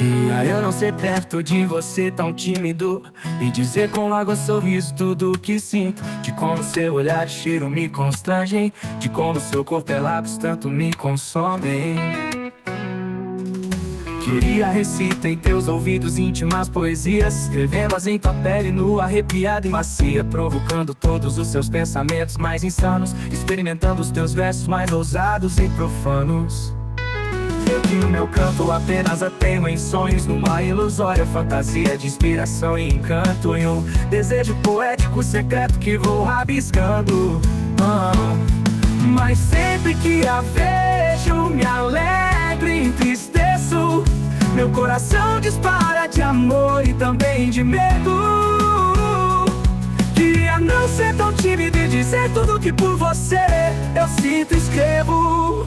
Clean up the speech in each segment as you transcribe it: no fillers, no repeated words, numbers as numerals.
Queria eu não ser perto de você tão tímido e dizer com lágua sorriso tudo o que sinto. De como seu olhar e cheiro me constrangem, de como seu corpo e lábios tanto me consomem. Queria recitar em teus ouvidos íntimas poesias, escrevendo-as em tua pele nua, arrepiada e macia, provocando todos os seus pensamentos mais insanos, experimentando os teus versos mais ousados e profanos. Eu que no meu canto apenas a tenho em sonhos, numa ilusória fantasia de inspiração e encanto, em um desejo poético secreto que vou rabiscando. Mas sempre que a vejo me alegro e entristeço, meu coração dispara de amor e também de medo. Queria não ser tão tímido e dizer tudo que por você eu sinto e escrevo.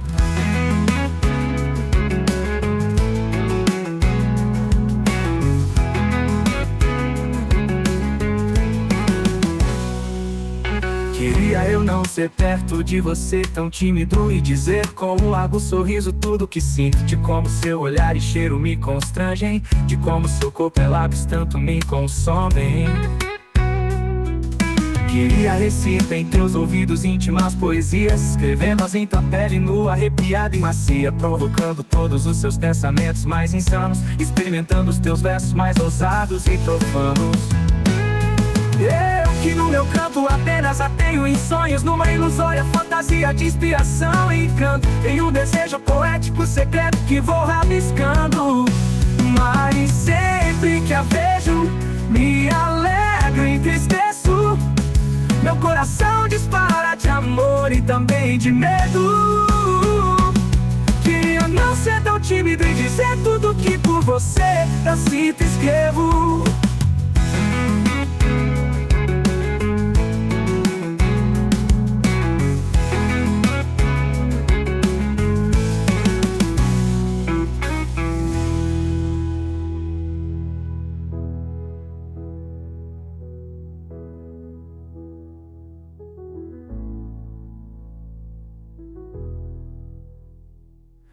Queria eu não ser perto de você tão tímido e dizer com um largo sorriso tudo que sinto, de como seu olhar e cheiro me constrangem, de como seu corpo e lábios tanto me consomem. Queria recitar em teus ouvidos íntimas poesias, escrevendo-as em tua pele nua, arrepiada e macia, provocando todos os seus pensamentos mais insanos, experimentando os teus versos mais ousados e profanos. Eu que no meu canto apenas a tenho em sonhos, numa ilusória fantasia de inspiração e encanto, em um desejo poético secreto que vou rabiscando. Mas sempre que a vejo me alegro e entristeço, meu coração dispara de amor e também de medo. Queria não ser tão tímido e dizer tudo que por você eu sinto e escrevo.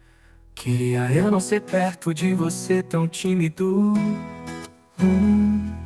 Queria eu não ser perto de você tão tímido.